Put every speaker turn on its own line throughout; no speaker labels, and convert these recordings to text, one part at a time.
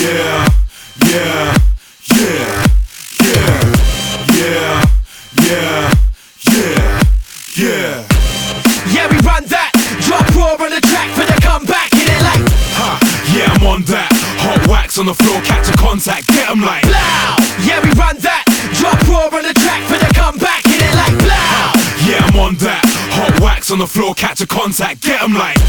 Yeah, yeah, yeah, yeah, yeah, yeah, yeah, yeah.
Yeah, we run that. Drop raw on the track for the comeback. Hit it like
Ha, yeah, I'm on that. Hot wax on the floor, catch a contact, get 'em like
blow. Yeah, we run that. Drop raw on the track for the comeback. Hit it like blow.
yeah, I'm on that. Hot wax on the floor, catch a contact, get 'em like.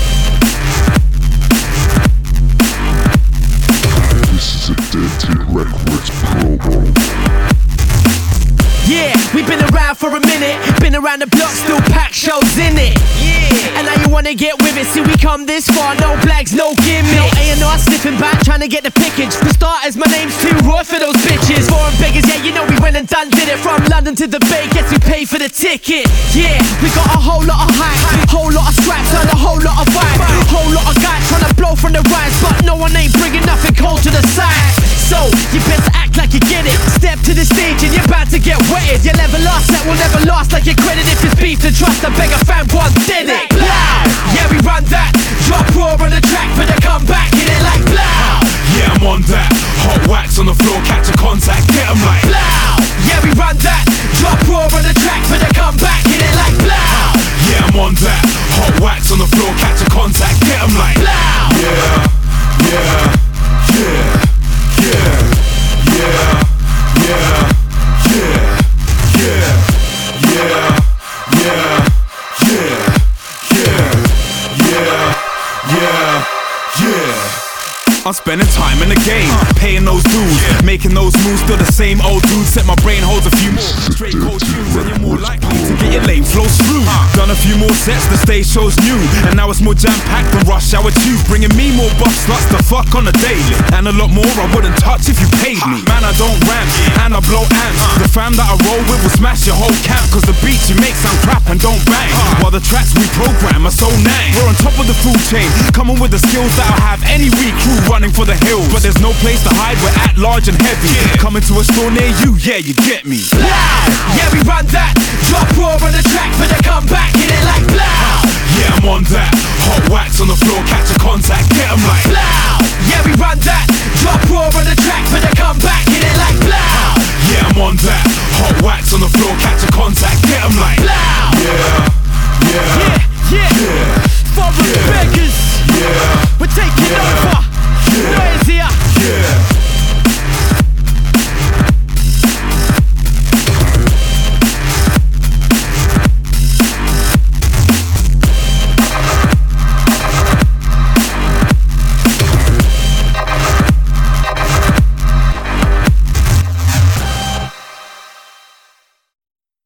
This is a Dented Records promo.
Yeah, we've been around for a minute. Been around the block, still pack shows in it. Yeah, and now you wanna get with it. See, we come this far, no flags, no gimmick. No A&R sniffing back, trying to get the pickage. For starters, my name's too raw for those bitches. Foreign beggars, yeah, you know we went and done did it. From London to the Bay, guess who paid for the ticket? Yeah, we got a whole lot of hype, whole lot of scraps, and a whole lot of vibe. Whole lot of guys trying to blow from the rhymes, but no one ain't bringing nothing cold to the side. So, you better act like you get it. Step to the stage and you're about to get wetted. You'll never last, that will never last like your credit. If it's beef to trust, I beg a fan, one did it. Blow! Yeah, we run that. Drop raw on the track for the comeback. Hit it like blow!
Yeah, I'm on that. Hot wax on the floor, catch a contact, get 'em like
Blow! Yeah, we run that. Drop raw on the track for the comeback. Hit it like blow!
yeah, I'm on that. Hot wax on the floor, catch a contact, get 'em like
Blow!
yeah, yeah, yeah, yeah, yeah, yeah, yeah, yeah, yeah, yeah, yeah, yeah, yeah, yeah. I'm spending time in the game, paying those dues, making those moves. Still the same old dude. Set my brain holds a few more straight cold tunes, and you're more likely to get your lane flows through. Done a few more sets, the stage shows new, and now it's more jam-packed than Rush Hour 2. Bringing me more buff sluts to fuck on the daily, and a lot more I wouldn't touch if you paid me. Man, I don't rant, and I blow amps. The fam that I roll with will smash your whole camp, cause the beats you make sound crap and don't bang, while the tracks we program are so nang. We're on top of the food chain, coming with the skills that'll have any weak crew running for the hills. But there's no place to hide, we're at large and heavy. Coming to a store near you, yeah, you get me.
Blow! Yeah, we run that. Drop raw on the track for the comeback. Hit it like blow!
Yeah, I'm on that.